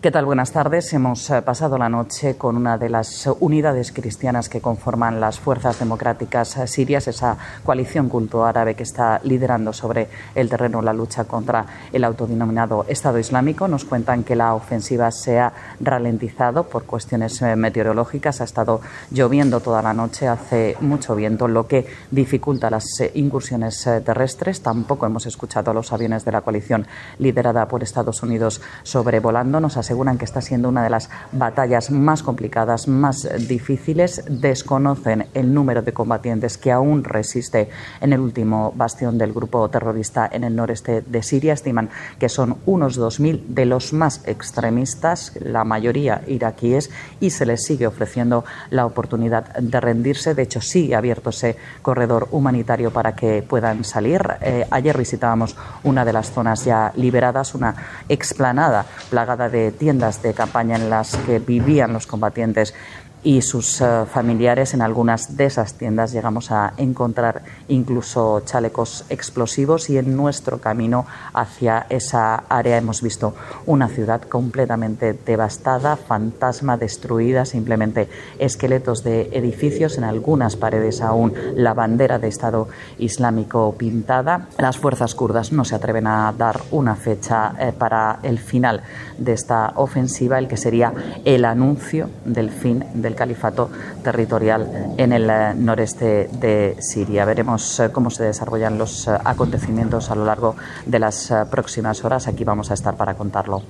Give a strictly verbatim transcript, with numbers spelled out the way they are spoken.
¿Qué tal? Buenas tardes. Hemos pasado la noche con una de las unidades cristianas que conforman las Fuerzas Democráticas Sirias, esa coalición culto árabe que está liderando sobre el terreno la lucha contra el autodenominado Estado Islámico. Nos cuentan que la ofensiva se ha ralentizado por cuestiones meteorológicas. Ha estado lloviendo toda la noche, hace mucho viento, lo que dificulta las incursiones terrestres. Tampoco hemos escuchado a los aviones de la coalición liderada por Estados Unidos sobrevolando. Nos aseguran que está siendo una de las batallas más complicadas, más difíciles. Desconocen el número de combatientes que aún resiste en el último bastión del grupo terrorista en el noreste de Siria. Estiman que son unos dos mil de los más extremistas, la mayoría iraquíes, y se les sigue ofreciendo la oportunidad de rendirse. De hecho, sigue abierto ese corredor humanitario para que puedan salir. Eh, ayer visitábamos una de las zonas ya liberadas, una explanada plagada de tiendas de campaña en las que vivían los combatientes y sus uh, familiares. En algunas de esas tiendas llegamos a encontrar incluso chalecos explosivos, y en nuestro camino hacia esa área hemos visto una ciudad completamente devastada, fantasma, destruida, simplemente esqueletos de edificios, en algunas paredes aún la bandera de Estado Islámico pintada. Las fuerzas kurdas no se atreven a dar una fecha eh, para el final de esta ofensiva, el que sería el anuncio del fin del califato territorial en el eh, noreste de Siria. Veremos eh, cómo se desarrollan los eh, acontecimientos a lo largo de las eh, próximas horas. Aquí vamos a estar para contarlo.